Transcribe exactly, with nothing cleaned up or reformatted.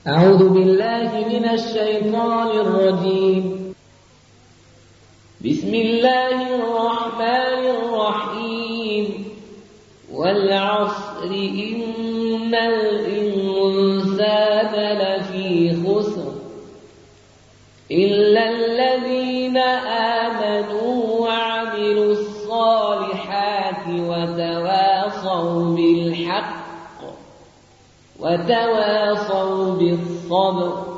أعوذ بالله من الشيطان الرجيم. بسم الله الرحمن الرحيم. والعصر إن الإنسان لفي خسر إلا الذين آمنوا وعملوا الصالحات وتواصوا بالحق وتواصوا بالصبر.